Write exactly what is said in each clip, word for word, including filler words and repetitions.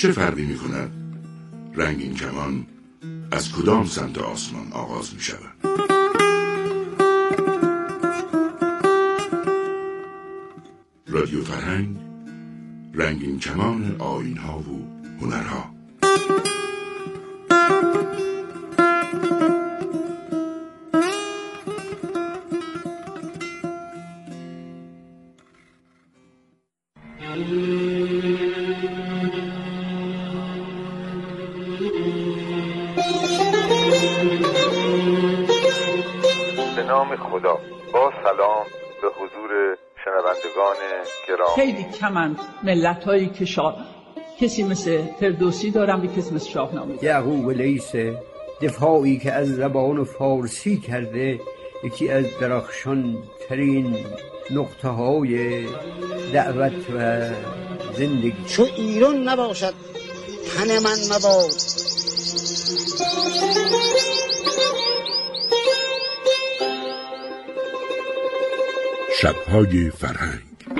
چه فرقی می کند رنگین کمان از کدام سمت آسمان آغاز می شود؟ رادیو فرهنگ، رنگین کمان آیین‌ها و هنرها. به نام خدا. با سلام به حضور شنوندگان گرامی. خیلی کمند ملت هایی که شاه کسی مثل فردوسی دارم، یک کسی مثل شاهنامه. یعقوب لیث دفاعی که از زبان فارسی کرده یکی از درخشان ترین نقطه های دعوت و زندگی. چو ایران نباشد تن من مباد. شب‌های فرهنگ.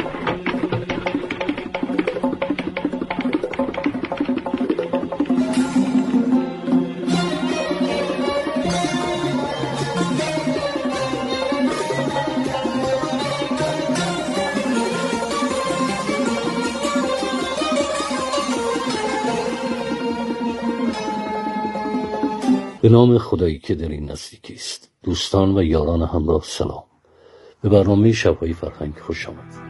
به نام خدایی که در این نزدیکی است. دوستان و یاران همراه سلام. به برنامه شب‌های فرهنگ خوش آمدید.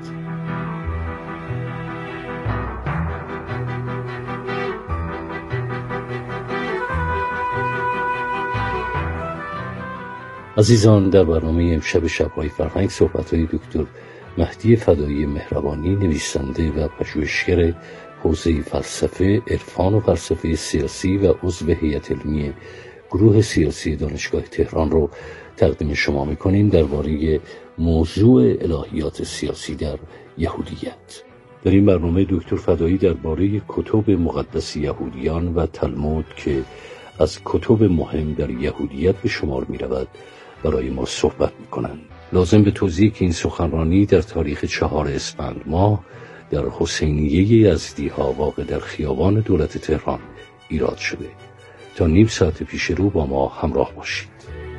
عزیزان، در برنامه امشب شب‌های فرهنگ صحبت‌های دکتر مهدی فدایی مهربانی، نویسنده و پژوهشگر حوزه فلسفه، عرفان و فلسفه سیاسی و عضو هیئت علمی گروه سیاسی دانشگاه تهران رو تقدیم شما می‌کنیم درباره موضوع الهیات سیاسی در یهودیت. در این برنامه دکتر فدایی درباره کتب مقدس یهودیان و تلمود که از کتب مهم در یهودیت به شمار می‌رود برای ما صحبت می‌کنند. لازم به توضیح که این سخنرانی در تاریخ چهار اسفند ماه در حسینیه یزدی‌ها واقع در خیابان دولت تهران ایراد شده. تا نیم ساعت پیش رو با ما همراه باشید.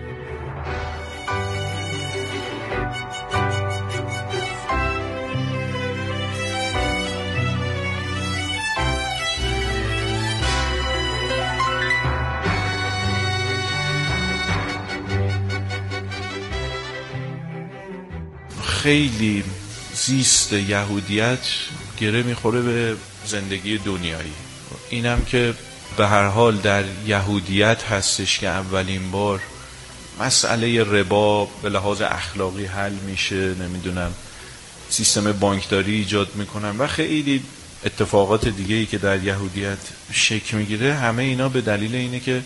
خیلی زیست یهودیت گره میخوره به زندگی دنیایی. اینم که به هر حال در یهودیت هستش که اولین بار مسئله ربا به لحاظ اخلاقی حل میشه، نمیدونم سیستم بانکداری ایجاد میکنن و خیلی اتفاقات دیگه‌ای که در یهودیت شکل میگیره. همه اینا به دلیل اینه که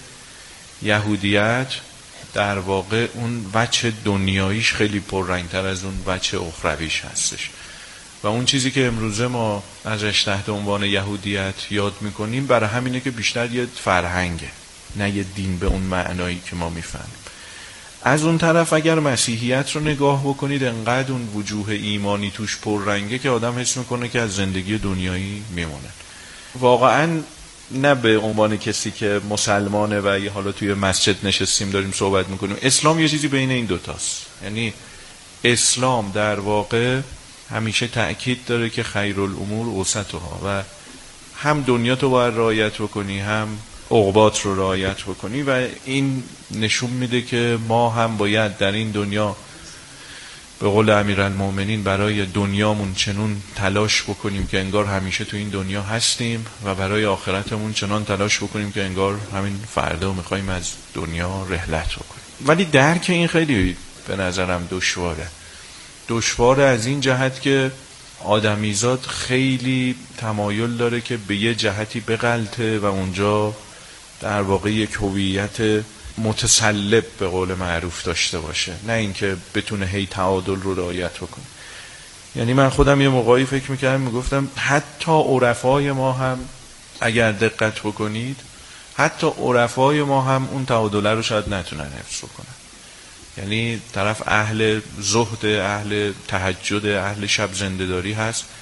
یهودیت در واقع اون وجه دنیاییش خیلی پررنگتر از اون وجه اخرویش هستش و اون چیزی که امروزه ما ازش تحت عنوان یهودیت یاد میکنیم برای همینه که بیشتر یه فرهنگه، نه یه دین به اون معنایی که ما میفهمیم. از اون طرف اگر مسیحیت رو نگاه بکنید، انقدر اون وجوه ایمانی توش پررنگه که آدم حس میکنه که از زندگی دنیایی میمونه. واقعاً نه به عنوان کسی که مسلمانه و یه حالا توی مسجد نشستیم داریم صحبت میکنیم. اسلام یه چیزی بین این دوتاست. یعنی اسلام در واقع همیشه تأکید داره که خیرالامور اوسطها و هم دنیا تو باید رعایت بکنی هم عقبات رو رعایت بکنی و این نشون میده که ما هم باید در این دنیا به قول امیرالمومنین برای دنیامون چنون تلاش بکنیم که انگار همیشه تو این دنیا هستیم و برای آخرتمون چنان تلاش بکنیم که انگار همین فردا میخوایم از دنیا رحلت بکنیم. ولی درک این خیلی به نظرم دشواره. دشواره از این جهت که آدمیزاد خیلی تمایل داره که به یه جهتی بغلطه و اونجا در واقع یک هویت متسلب به قول معروف داشته باشه، نه اینکه بتونه هی تعادل رو رعایت بکنه. یعنی من خودم یه موقعی فکر میکردم میگفتم حتی عرفای ما هم اگر دقت بکنید، حتی عرفای ما هم اون تعادل رو شاید نتونن حفظ کنن. یعنی طرف اهل زهد، اهل تهجد، اهل شب زنده‌داری هست،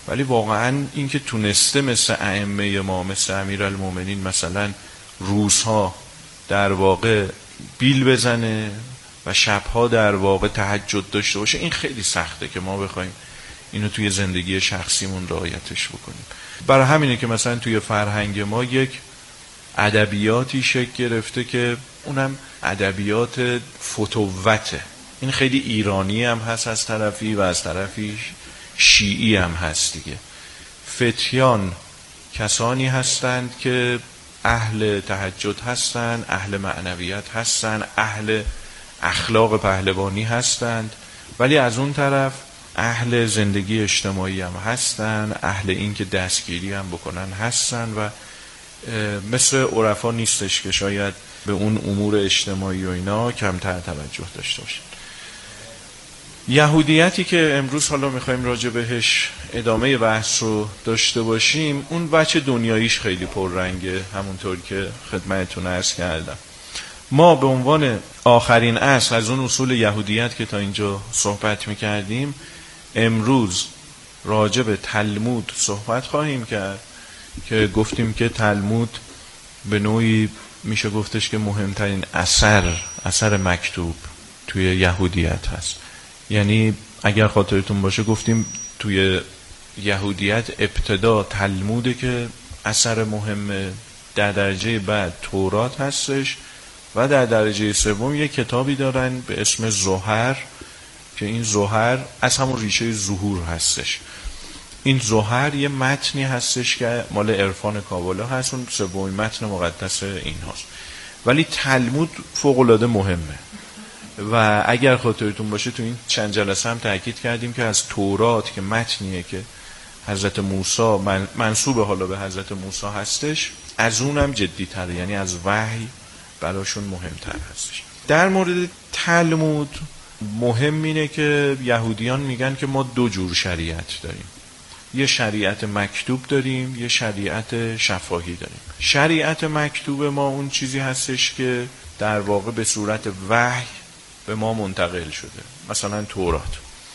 ولی واقعا این که تونسته مثل ائمه ما، مثل امیرالمومنین مثلا روزها در واقع بیل بزنه و شبها در واقع تهجد داشته باشه، این خیلی سخته که ما بخوایم اینو توی زندگی شخصیمون رعایتش بکنیم. برای همینه که مثلا توی فرهنگ ما یک ادبیاتی شکل گرفته که اونم ادبیات فتوته. این خیلی ایرانی هم هست از طرفی و از طرفی شیعی هم هست دیگه. فتیان کسانی هستند که اهل تهجد هستند، اهل معنویت هستند، اهل اخلاق پهلوانی هستند، ولی از اون طرف اهل زندگی اجتماعی هم هستند، اهل این که دستگیری هم بکنن هستند و مثل عرفا نیستش که شاید به اون امور اجتماعی و اینا کمتر توجه داشته باشن. یهودیتی که امروز حالا میخوایم راجع بهش ادامه بحث رو داشته باشیم، اون بچه دنیاییش خیلی پررنگه. همونطور که خدمتتون عرض کردم، ما به عنوان آخرین اصل از اون اصول یهودیت که تا اینجا صحبت میکردیم، امروز راجع به تلمود صحبت خواهیم کرد که گفتیم که تلمود به نوعی میشه گفتش که مهمترین اثر اثر مکتوب توی یهودیت هست. یعنی اگر خاطرتون باشه گفتیم توی یهودیت ابتدا تلموده که اثر مهمه، در درجه بعد تورات هستش و در درجه سوم یک کتابی دارن به اسم زهر که این زهر از همون ریشه ظهور هستش. این زهر یه متنی هستش که مال عرفان کابالا هست، اون سومین متن مقدس این هست. ولی تلمود فوق‌العاده مهمه و اگر خاطرتون باشه تو این چند جلسه هم تاکید کردیم که از تورات که متنیه که حضرت موسی منسوب حالا به حضرت موسی هستش، از اونم جدی تره، یعنی از وحی براشون مهمتر هستش. در مورد تلمود مهم اینه که یهودیان میگن که ما دو جور شریعت داریم، یه شریعت مکتوب داریم، یه شریعت شفاهی داریم. شریعت مکتوب ما اون چیزی هستش که در واقع به صورت وحی به ما منتقل شده، مثلا تورات،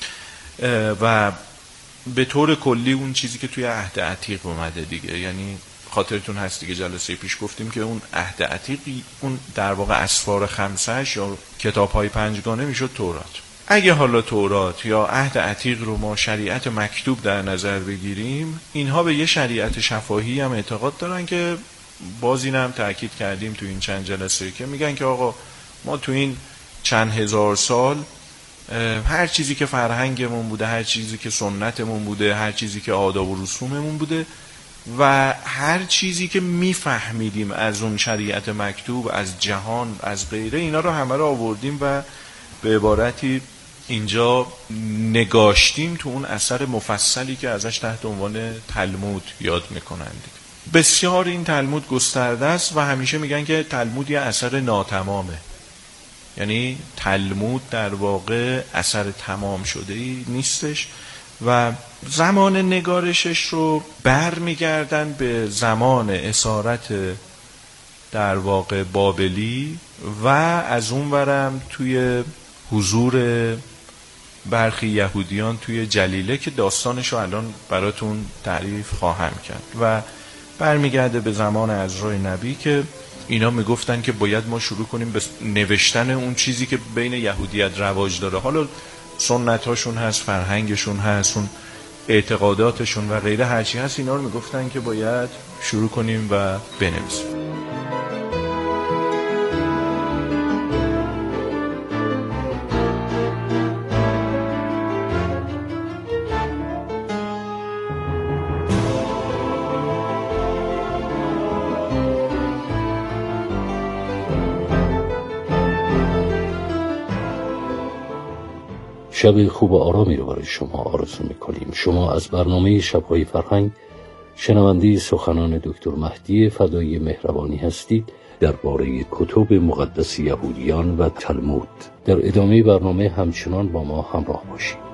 و به طور کلی اون چیزی که توی عهد عتیق اومده دیگه. یعنی خاطرتون هست دیگه جلسه پیش گفتیم که اون عهد عتیق اون در واقع اسفار خمسهش یا کتاب‌های پنجگانه میشد تورات. اگه حالا تورات یا عهد عتیق رو ما شریعت مکتوب در نظر بگیریم، اینها به یه شریعت شفاهی هم اعتقاد دارن که باز این هم تأکید کردیم تو این چند جلسه که میگن که آقا ما تو این چند هزار سال هر چیزی که فرهنگمون بوده، هر چیزی که سنتمون بوده، هر چیزی که آداب و رسوممون بوده و هر چیزی که میفهمیدیم از اون شریعت مکتوب، از جهان، از غیره، اینا رو همه رو آوردیم و به عبارتی اینجا نگاشتیم تو اون اثر مفصلی که ازش تحت عنوان تلمود یاد میکنند. بسیار این تلمود گسترده است و همیشه میگن که تلمود یه اثر ناتمامه، یعنی تلمود در واقع اثر تمام شده ای نیستش و زمان نگارشش رو بر میگردن به زمان اسارت در واقع بابلی و از اون ورم توی حضور برخی یهودیان توی جلیله که داستانش رو الان براتون تعریف خواهم کرد و برمیگرده به زمان عزرای نبی که اینا میگفتن که باید ما شروع کنیم به نوشتن اون چیزی که بین یهودیت رواج داره، حالا سنت هاشون هست، فرهنگشون هست، اون اعتقاداتشون و غیره، هرچی هست اینا رو میگفتن که باید شروع کنیم و بنویسیم. شب خوب و آرامی رو برای شما آرزو میکنیم. شما از برنامه شب‌های فرهنگ شنونده سخنان دکتر مهدی فدایی مهربانی هستید درباره کتب مقدس یهودیان و تلمود. در ادامه برنامه همچنان با ما همراه باشید.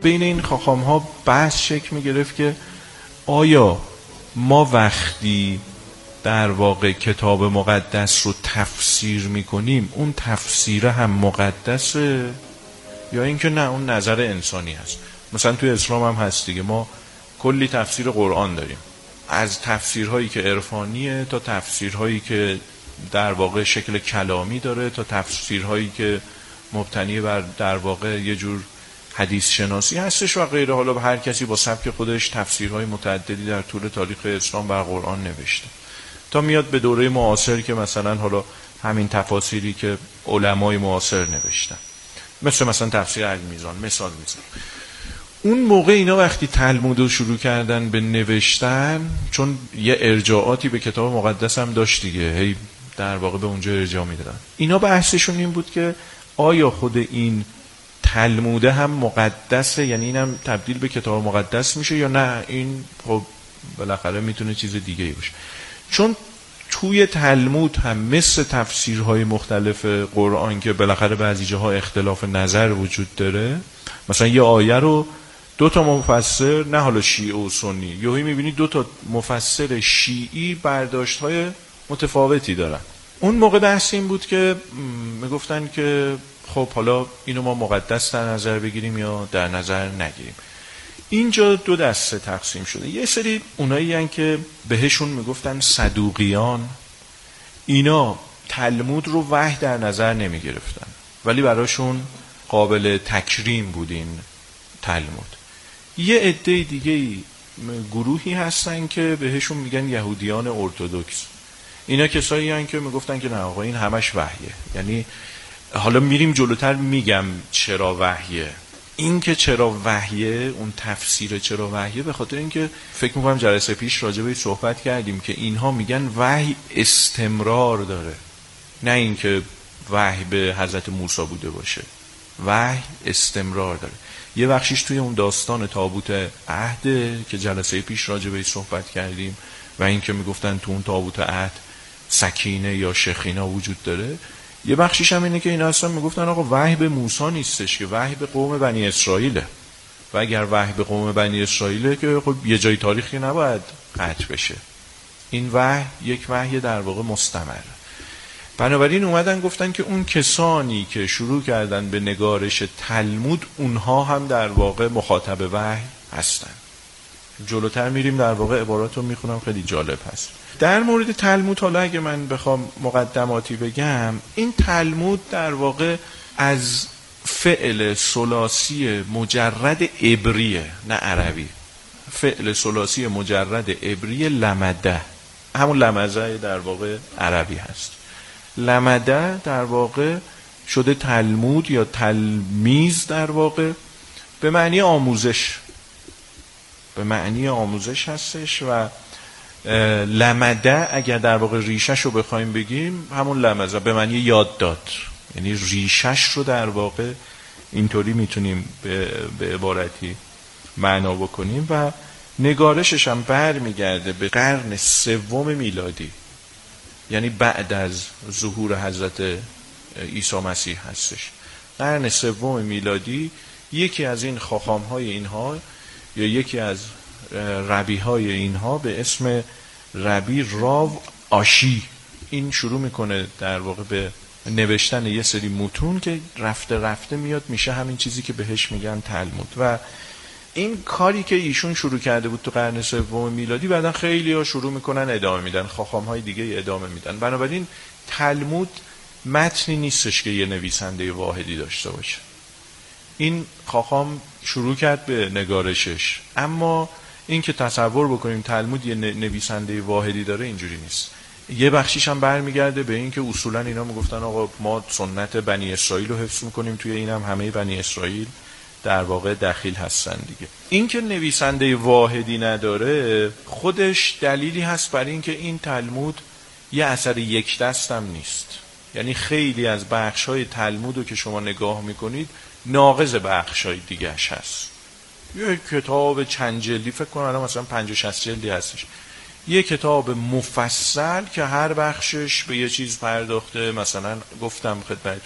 بین این خاخام ها بحث شکل می گرفت که آیا ما وقتی در واقع کتاب مقدس رو تفسیر می کنیم اون تفسیر هم مقدسه یا اینکه نه اون نظر انسانی هست؟ مثلا توی اسلام هم هست دیگه، ما کلی تفسیر قرآن داریم، از تفسیرهایی که عرفانیه تا تفسیرهایی که در واقع شکل کلامی داره تا تفسیرهایی که مبتنی بر در واقع یه جور حدیث شناسی هستش و غیره. حالا هر کسی با سبک خودش تفسیرهای متعددی در طول تاریخ اسلام بر قرآن نوشته تا میاد به دوره معاصر که مثلا حالا همین تفاسیری که علمای معاصر نوشتن، مثل مثلا تفسیر المیزان مثال میزنم. اون موقع اینا وقتی تلمود رو شروع کردن به نوشتن، چون یه ارجاعاتی به کتاب مقدس هم داشت دیگه، هی در واقع به اونجا ارجاع میدادن. اینا بحثشون این بود که آیا خود این تلموده هم مقدسه، یعنی اینم تبدیل به کتاب مقدس میشه یا نه این خب بالاخره میتونه چیز دیگه ای باشه. چون توی تلمود هم مثل تفسیرهای مختلف قرآن که بالاخره بعضی جاها اختلاف نظر وجود داره، مثلا یه آیه رو دو تا مفسر، نه حالا شیعه و سنی، یهویی میبینی دو تا مفسر شیعی برداشت‌های متفاوتی دارن. اون موقع بحث این بود که میگفتن که خب حالا اینو ما مقدس در نظر بگیریم یا در نظر نگیریم. اینجا دو دسته تقسیم شده. یه سری اونایی هن که بهشون میگفتن صدوقیان، اینا تلمود رو وحی در نظر نمی گرفتن ولی براشون قابل تکریم بودین تلمود. یه عده دیگه گروهی هستن که بهشون میگن یهودیان ارتدوکس. اینا کسایی هن که میگفتن که نه آقا این همش وحیه. یعنی حالا میریم جلوتر میگم چرا وحیه. این که چرا وحیه، اون تفسیر چرا وحیه، به خاطر اینکه فکر میکنم جلسه پیش راجع به صحبت کردیم که اینها میگن وحی استمرار داره، نه اینکه وحی به حضرت موسی بوده باشه. وحی استمرار داره. یه بخشیش توی اون داستان تابوت عهد که جلسه پیش راجع به صحبت کردیم و این که میگفتن تو اون تابوت عهد سکینه یا شخینا وجود داره. یه بخشیش هم اینه که اینا اصلا میگفتن آقا وحی به موسی نیستش، که وحی به قوم بنی اسرائیله و اگر وحی به قوم بنی اسرائیله که خب یه جای تاریخی نباید قطع بشه. این وحی یک وحی در واقع مستمر. بنابراین اومدن گفتن که اون کسانی که شروع کردن به نگارش تلمود اونها هم در واقع مخاطب وحی هستن. جلوتر میریم در واقع عبارات رو میخونم، خیلی جالب هست. در مورد تلمود حالا اگه من بخوام مقدماتی بگم، این تلمود در واقع از فعل ثلاثی مجرد عبریه، نه عربی. فعل ثلاثی مجرد عبری لمده، همون لمزه در واقع عربی هست. لمده در واقع شده تلمود یا تلمیذ، در واقع به معنی آموزش، به معنی آموزش هستش. و لمده اگر در واقع ریشش رو بخوایم بگیم همون لمزه به معنی یاد داد، یعنی ریشش رو در واقع اینطوری میتونیم به, به عبارتی معنا بکنیم. و نگارشش هم بر میگرده به قرن سوم میلادی، یعنی بعد از ظهور حضرت عیسی مسیح هستش. قرن سوم میلادی یکی از این خاخام های اینها یا یکی از ربی های اینها به اسم ربی راو آشی، این شروع میکنه در واقع به نوشتن یه سری متون که رفته رفته میاد میشه همین چیزی که بهش میگن تلمود. و این کاری که ایشون شروع کرده بود تو قرن سوم میلادی بعدن خیلی ها شروع میکنن ادامه میدن، خاخام های دیگه ادامه میدن. بنابراین تلمود متنی نیستش که یه نویسنده واحدی داشته باشه. این خاخام شروع کرد به نگارشش، اما این که تصور بکنیم تلمود یه نویسنده واحدی داره اینجوری نیست. یه بخشیش هم برمیگرده به این که اصولا اینا میگفتن آقا ما سنت بنی اسرائیل رو حفظ میکنیم، توی اینم همه بنی اسرائیل در واقع دخیل هستن دیگه. این که نویسنده واحدی نداره خودش دلیلی هست برای این که این تلمود یه اثر یک دست هم نیست. یعنی خیلی از بخش‌های تلمود رو که شما نگاه میکنید ناقض بخش‌های دیگه‌اش هست. یه کتاب چند جلدی، فکر کنم الان مثلا پنجاه شصت جلدی هستش، یه کتاب مفصل که هر بخشش به یه چیز پرداخته. مثلا گفتم خدمتتون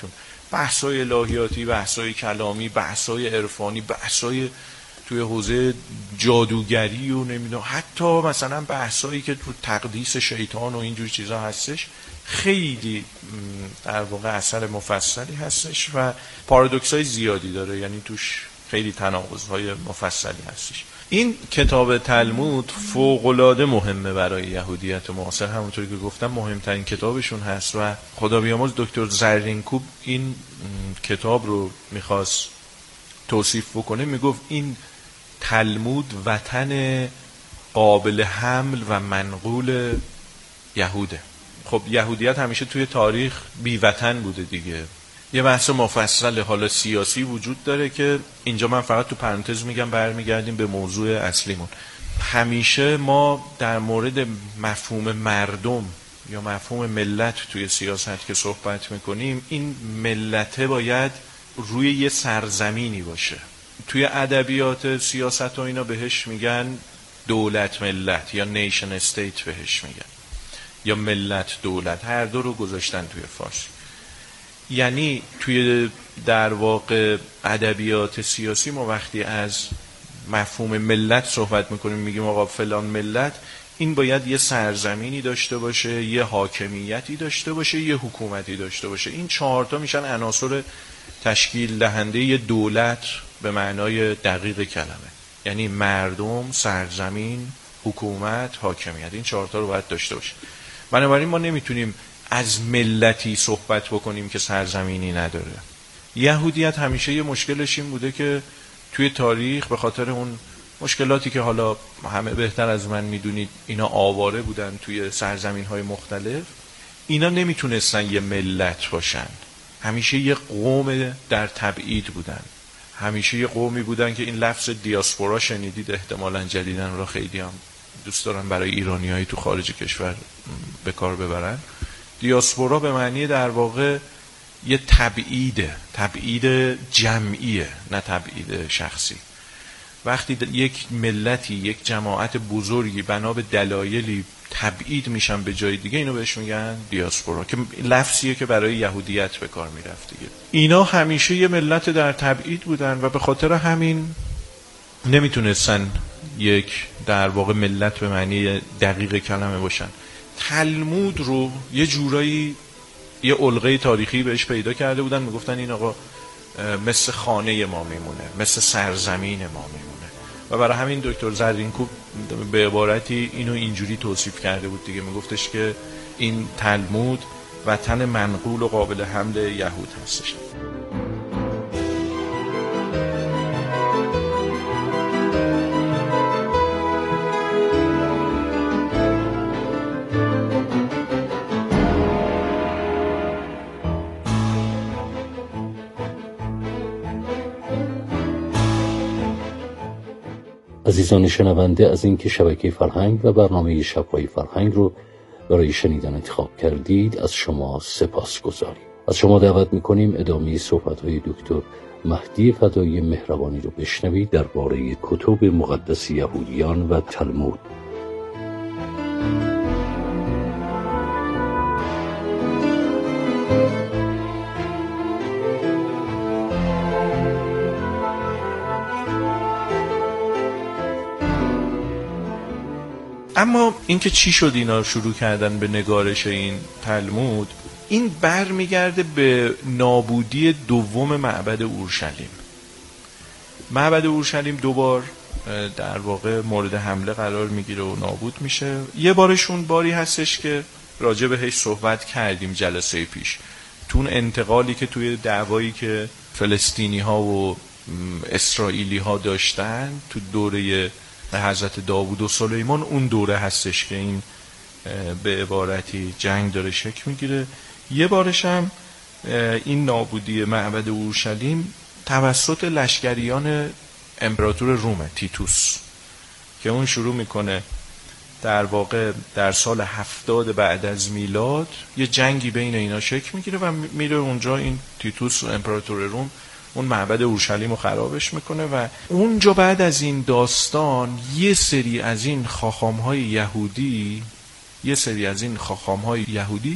بحث‌های الهیاتی، بحث‌های کلامی، بحث‌های عرفانی، بحث‌های توی حوزه جادوگری و نمیدونم، حتی مثلا بحثایی که تو تقدیس شیطان و اینجور چیزا هستش، خیلی در واقع اثر مفصلی هستش و پارادوکس‌های زیادی داره، یعنی توش خیلی تناقض‌های مفصلی هستش. این کتاب تلمود فوق‌العاده مهمه برای یهودیت معاصر، همونطوری که گفتم مهمترین کتابشون هست و خدا بیامرز دکتر زرینکوب این کتاب رو میخواست توصیف بکنه، میگفت این تلمود وطن قابل حمل و منقول یهوده. خب یهودیت همیشه توی تاریخ بی وطن بوده دیگه. یه بحث مفصل حالا سیاسی وجود داره که اینجا من فقط تو پرانتز میگم، برمیگردیم به موضوع اصلیمون. همیشه ما در مورد مفهوم مردم یا مفهوم ملت توی سیاست که صحبت میکنیم، این ملته باید روی یه سرزمینی باشه. توی ادبیات سیاست و اینا بهش میگن دولت ملت یا نیشن استیت بهش میگن، یا ملت دولت، هر دو رو گذاشتن توی فارسی. یعنی توی در واقع ادبیات سیاسی ما وقتی از مفهوم ملت صحبت میکنیم، میگیم آقا فلان ملت این باید یه سرزمینی داشته باشه، یه حاکمیتی داشته باشه، یه حکومتی داشته باشه. این چهارتا میشن عناصر تشکیل دهنده یه دولت به معنای دقیق کلمه، یعنی مردم، سرزمین، حکومت، حاکمیت. این چهارتا رو باید داشته باشه. بنابراین ما نمیتونیم از ملتی صحبت بکنیم که سرزمینی نداره. یهودیت همیشه یه مشکلش این بوده که توی تاریخ به خاطر اون مشکلاتی که حالا همه بهتر از من میدونید اینا آواره بودن توی سرزمین‌های مختلف، اینا نمیتونستن یه ملت باشن، همیشه یه قوم در تبعید بودن، همیشه یه قومی بودن که این لفظ دیاسپورا شنیدید احتمالاً جدیداً را خیلی هم دوست دارن برای ایرانیایی تو خارج کشور به کار ببرن. دیاسپورا به معنی در واقع یه تبعیده، تبعید جمعیه نه تبعید شخصی. وقتی یک ملتی، یک جماعت بزرگی بنا به دلایلی تبعید میشن به جای دیگه، اینو بهش میگن دیاسپورا، که لفظیه که برای یهودیت به کار میرفت دیگه. اینا همیشه یه ملت در تبعید بودن و به خاطر همین نمیتونستن یک در واقع ملت به معنی دقیق کلمه باشن. تلمود رو یه جورایی یه علقه تاریخی بهش پیدا کرده بودن، میگفتن این آقا مثل خانه ما میمونه، مثل سرزمین ما میمونه و برای همین دکتر زرینکوب به عبارتی اینو اینجوری توصیف کرده بود دیگه، میگفتش که این تلمود وطن منقول و قابل حمل یهود هستش. عزیزان شنونده، از اینکه شبکه فرهنگ و برنامه شب‌های فرهنگ رو برای شنیدن انتخاب کردید از شما سپاس گذاریم. از شما دعوت میکنیم ادامه صحبت‌های دکتر مهدی فدایی مهربانی رو بشنوید درباره کتب مقدس یهودیان و تلمود. اما اینکه چی شد اینا شروع کردن به نگارش این تلمود، این بر میگرده به نابودی دوم معبد اورشلیم. معبد اورشلیم دوبار در واقع مورد حمله قرار میگیره و نابود میشه. یه بارشون باری هستش که راجع بهش صحبت کردیم جلسه پیش، تو اون انتقالی که توی دعوایی که فلسطینی ها و اسرائیلی ها داشتن تو دوره حضرت داوود و سلیمان، اون دوره هستش که این به عبارتی جنگ داره شکل میگیره. یه بارش هم این نابودی معبد اورشلیم توسط لشکریان امپراتور روم تیتوس که اون شروع میکنه در واقع در سال هفتاد بعد از میلاد یه جنگی بین اینا شکل میگیره و میره اونجا این تیتوس امپراتور روم اون معبد اورشلیم رو خرابش میکنه و اونجا بعد از این داستان یه سری از این خاخام‌های یهودی یه سری از این خاخام‌های یهودی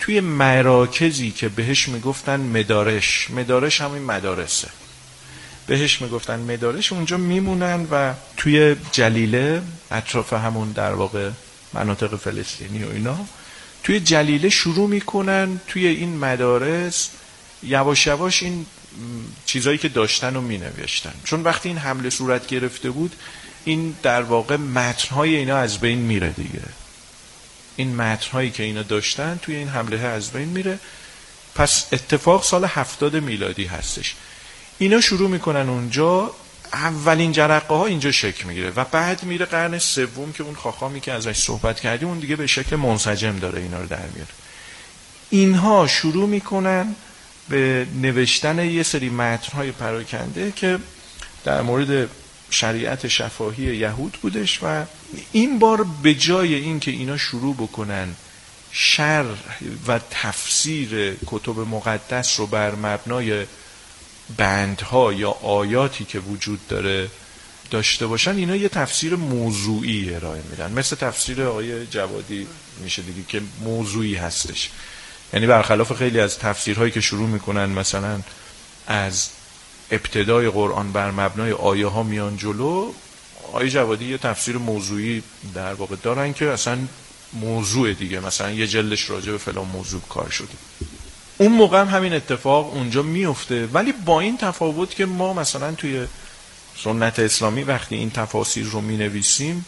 توی مراکزی که بهش میگفتن مدارش، مدارش همین مدارسه، بهش میگفتن مدارش، اونجا میمونن و توی جلیله اطراف همون در واقع مناطق فلسطینی و اینا، توی جلیله شروع میکنن توی این مدارس یواش یواش این چیزایی که داشتن رو مینوشتن. چون وقتی این حمله صورت گرفته بود، این در واقع متنهای اینا از بین میره دیگه. این متنهایی که اینا داشتن توی این حمله از بین میره. پس اتفاق سال هفتاد میلادی هستش. اینا شروع میکنن اونجا، اولین جرقه ها اینجا شکل میگیره و بعد میره قرن سوم که اون خاخامی که ازش صحبت کردیم اون دیگه به شکل منسجم داره اینا رو در میاره. اینها شروع میکنن به نوشتن یه سری متن‌های پراکنده که در مورد شریعت شفاهی یهود بودش و این بار به جای این که اینا شروع بکنن شرح و تفسیر کتب مقدس رو بر مبنای بندها یا آیاتی که وجود داره داشته باشن، اینا یه تفسیر موضوعی ارائه میدن، مثل تفسیر آقای جوادی میشه دیگه که موضوعی هستش. یعنی برخلاف خیلی از تفسیرهایی که شروع میکنن مثلا از ابتدای قرآن بر مبنای آیه ها میان جلو، آقای جوادی یه تفسیر موضوعی در واقع دارن که اصلا موضوع دیگه، مثلا یه جلدش راجع به فلان موضوع کار شده. اون موقع هم همین اتفاق اونجا میفته، ولی با این تفاوت که ما مثلا توی سنت اسلامی وقتی این تفاسیر رو می نویسیم،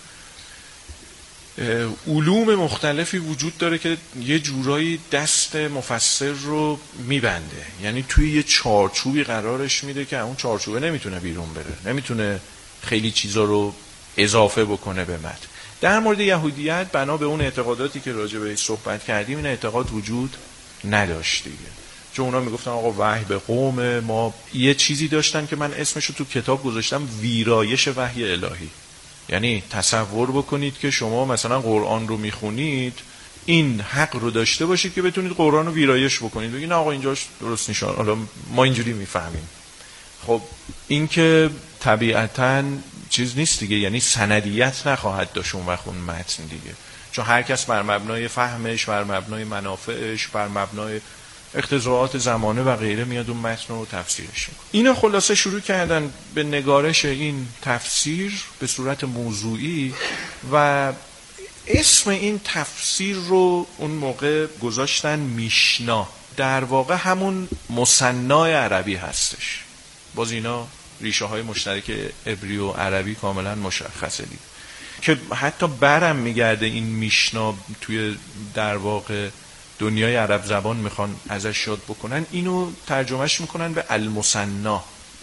علوم مختلفی وجود داره که یه جورایی دست مفسر رو میبنده، یعنی توی یه چارچوبی قرارش میده که اون چارچوبه نمیتونه بیرون بره، نمیتونه خیلی چیزا رو اضافه بکنه به متن. در مورد یهودیت بنا به اون اعتقاداتی که راجع بهش صحبت کردیم، این اعتقاد وجود نداشت دیگه، چون اونا میگفتن آقا وحی به قوم ما. یه چیزی داشتن که من اسمشو تو کتاب گذاشتم ویرایش وحی الهی. یعنی تصور بکنید که شما مثلا قرآن رو میخونید، این حق رو داشته باشید که بتونید قرآن رو ویرایش بکنید، بگید آقا اینجاش درست نشان، حالا ما اینجوری میفهمیم. خب این که طبیعتاً چیز نیست دیگه، یعنی سندیت نخواهد داشت اون وقت اون متن دیگه، چون هر کس بر مبنای فهمش، بر مبنای منافعش، بر مبنای اختزاعات زمانه و غیره میاد اون متن رو تفسیرش میکنه. اینا خلاصه شروع کردن به نگارش این تفسیر به صورت موضوعی و اسم این تفسیر رو اون موقع گذاشتن میشنا. در واقع همون مثنای عربی هستش. باز اینا ریشه های مشترک عبری و عربی کاملا مشخصه دید که حتی برم میگرده این میشنا توی در واقع دنیای عرب زبان میخوان ازش یاد بکنن، اینو ترجمهش میکنن به المثنا.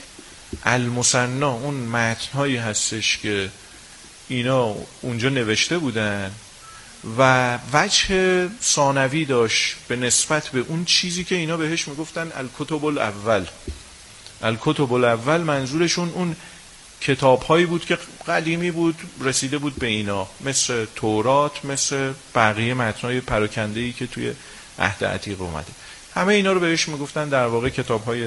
المثنا اون متنهایی هستش که اینا اونجا نوشته بودن و وجه ثانوی داشت به نسبت به اون چیزی که اینا بهش میگفتن الکتب الاول. الکتب الاول منظورشون اون کتاب‌هایی بود که قدیمی بود، رسیده بود به اینا، مثل تورات، مثل بقیه متن‌های پراکنده‌ای که توی عهد عتیق اومده. همه اینا رو بهش میگفتن در واقع کتاب‌های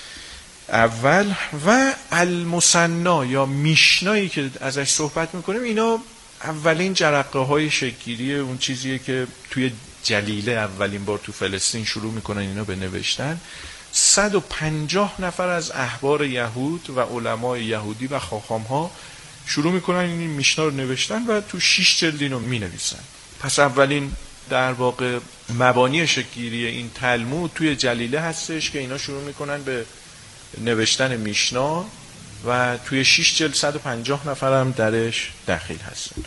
اول. و المثنا یا میشنایی که ازش صحبت میکنیم، اینا اولین جرقه‌های شکل‌گیری اون چیزیه که توی جلیله اولین بار تو فلسطین شروع میکنن اینا به نوشتن. صد و پنجاه نفر از احبار یهود و علمای یهودی و خاخام‌ها شروع میکنن این میشنا رو نوشتن و تو شش جلد اینو مینویسن. پس اولین در واقع مبانی شکل‌گیری این تلمود توی جلیله هستش که اینا شروع میکنن به نوشتن میشنا و توی شش جلد صد و پنجاه نفر هم درش دخیل هستن.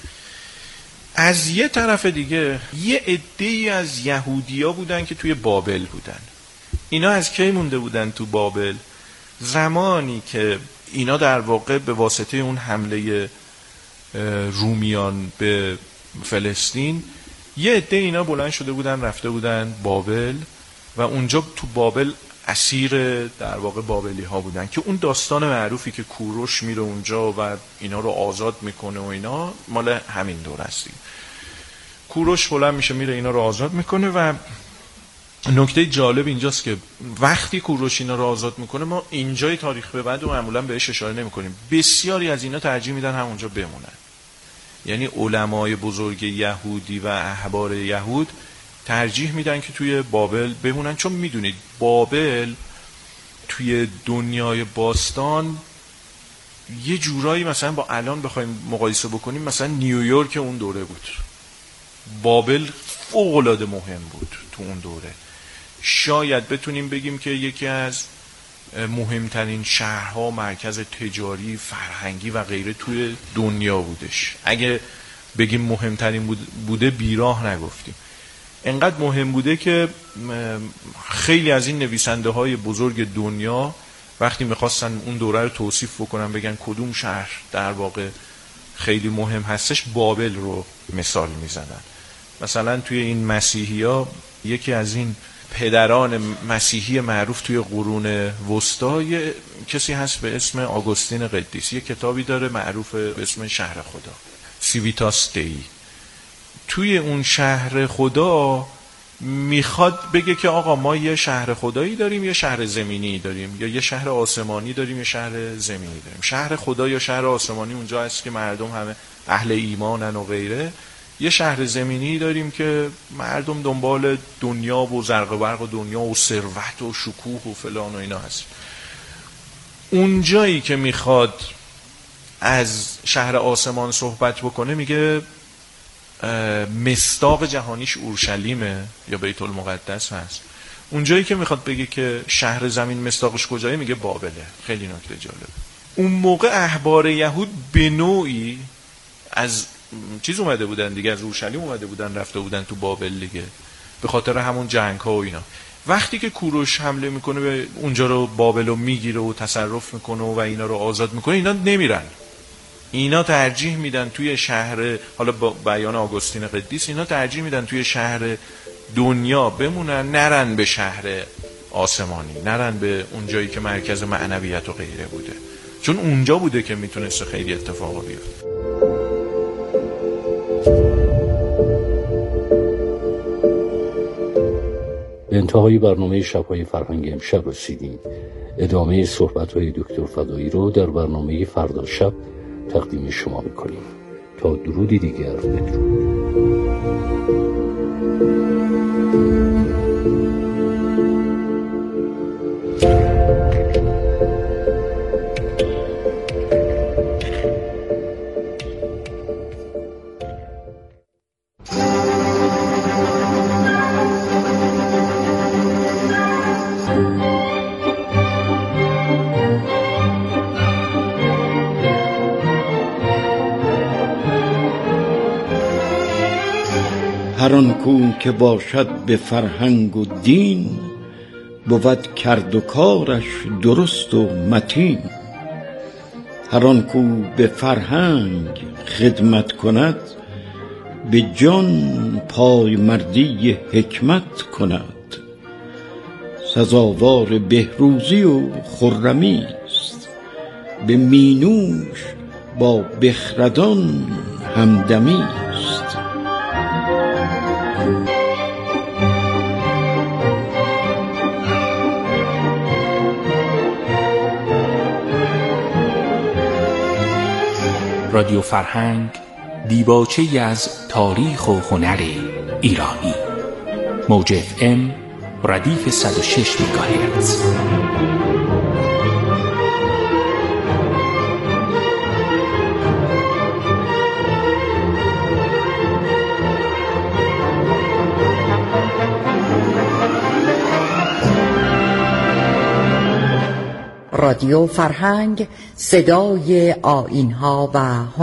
از یه طرف دیگه یه عده‌ای از یهودی‌ها بودن که توی بابل بودن. اینا از کی مونده بودن تو بابل؟ زمانی که اینا در واقع به واسطه اون حمله رومیان به فلسطین، یه عده اینا بلند شده بودن رفته بودن بابل و اونجا تو بابل اسیر در واقع بابلی ها بودن که اون داستان معروفی که کوروش میره اونجا و اینا رو آزاد میکنه و اینا مال همین دور هستی. کوروش بلند میشه میره اینا رو آزاد میکنه و نکته جالب اینجاست که وقتی کوروش اینا رو آزاد میکنه ما اینجای تاریخ به بعد و معمولا بهش اشاره نمیکنیم، بسیاری از اینا ترجیح میدن همونجا بمونن. یعنی علمای بزرگ یهودی و احبار یهود ترجیح میدن که توی بابل بمونن، چون میدونید بابل توی دنیای باستان یه جورایی مثلا با الان بخوایم مقایسه بکنیم، مثلا نیویورک اون دوره بود. بابل فوق‌العاده مهم بود تو اون دوره. شاید بتونیم بگیم که یکی از مهمترین شهرها، مرکز تجاری، فرهنگی و غیره توی دنیا بودش. اگه بگیم مهمترین بوده بیراه نگفتیم. انقدر مهم بوده که خیلی از این نویسنده های بزرگ دنیا وقتی میخواستن اون دوره رو توصیف بکنن، بگن کدوم شهر در واقع خیلی مهم هستش، بابل رو مثال میزنن. مثلا توی این مسیحی ها یکی از این پدران مسیحی معروف توی قرون وسطا کسی هست به اسم آگوستین قدیس. یه کتابی داره معروف به اسم شهر خدا، سیویتاس دی. توی اون شهر خدا میخواد بگه که آقا ما یه شهر خدایی داریم، یه شهر زمینی داریم، یا یه شهر آسمانی داریم، یه شهر زمینی داریم. شهر خدا یا شهر آسمانی اونجا هست که مردم همه اهل ایمانن و غیره. یه شهر زمینی داریم که مردم دنبال دنیا و زرق و برق و دنیا و ثروت و شکوه و فلان و اینا هست. اون جایی که میخواد از شهر آسمان صحبت بکنه میگه مصداق جهانیش اورشلیمه یا بیت المقدس هست. اون جایی که میخواد بگه که شهر زمین مصداقش کجایه میگه بابله. خیلی نکته جالب. اون موقع احبار یهود به نوعی از چیز اومده بودن دیگه، از اورشلیم اومده بودن رفته بودن تو بابل دیگه، به خاطر همون جنگ ها و اینا. وقتی که کوروش حمله میکنه به اونجا رو، بابل رو میگیره و تصرف میکنه و اینا رو آزاد میکنه، اینا نمیرن. اینا ترجیح میدن توی شهر، حالا با بیان آگوستین قدیس، اینا ترجیح میدن توی شهر دنیا بمونن، نرن به شهر آسمانی، نرن به اون جایی که مرکز معنویت و غیره بوده، چون اونجا بوده که میتونسته خیلی اتفاقا بیفته. به انتهای برنامه شب‌های فرهنگ امشب رسیدیم. ادامه صحبت‌های دکتر فدایی رو در برنامه فردا شب تقدیم شما می‌کنیم. تا درودی دیگر بدرود. هر آن کو که باشد به فرهنگ و دین، بود کرد و کارش درست و متین. هر آن کو به فرهنگ خدمت کند، به جان پای مردی حکمت کند. سزاوار بهروزی و خرمی است، به مینوش با بخردان همدمی است. رادیو فرهنگ، دیباچه‌ای از تاریخ و هنر ایرانی. موج اف ام ردیف صد و شش مگاهرتز. رادیو فرهنگ، صدای آیین‌ها و